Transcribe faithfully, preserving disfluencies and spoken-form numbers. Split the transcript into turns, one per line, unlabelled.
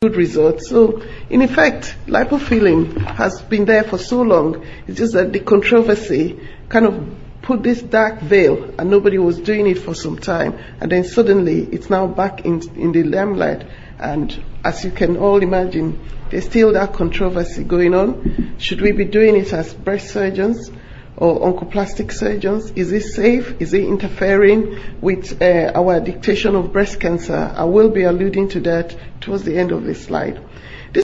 good results. So, in effect, lipofilling has been there for so long. It's just that the controversy kind of put this dark veil, and nobody was doing it for some time. And then suddenly, it's now back in, in the limelight. And as you can all imagine, there's still that controversy going on. Should we be doing it as breast surgeons or oncoplastic surgeons? Is it safe? Is it interfering with uh, our dictation of breast cancer? I will be alluding to that towards the end of this slide.